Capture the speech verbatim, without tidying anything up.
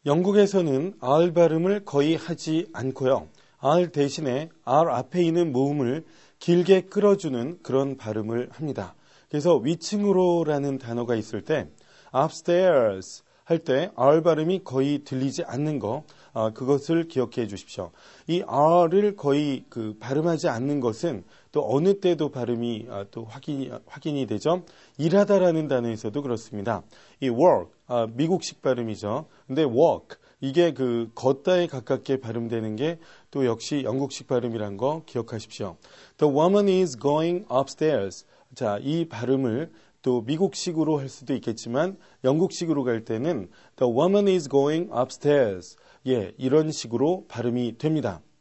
영국에서는 R 발음을 거의 하지 않고요. R 대신에 R 앞에 있는 모음을 길게 끌어주는 그런 발음을 합니다. 그래서 위층으로라는 단어가 있을 때 upstairs 할 때 R 발음이 거의 들리지 않는 거, 아, 그것을 기억해 주십시오. 이 R을 거의 그 발음하지 않는 것은 또 어느 때도 발음이 아, 또 확인이, 확인이 되죠. 일하다라는 단어에서도 그렇습니다. 이 work, 아, 미국식 발음이죠. 근데 walk, 이게 그 걷다에 가깝게 발음되는 게 또 역시 영국식 발음이란 거 기억하십시오. The woman is going upstairs. 자, 이 발음을 또 미국식으로 할 수도 있겠지만 영국식으로 갈 때는 The woman is going upstairs. 예, 이런 식으로 발음이 됩니다.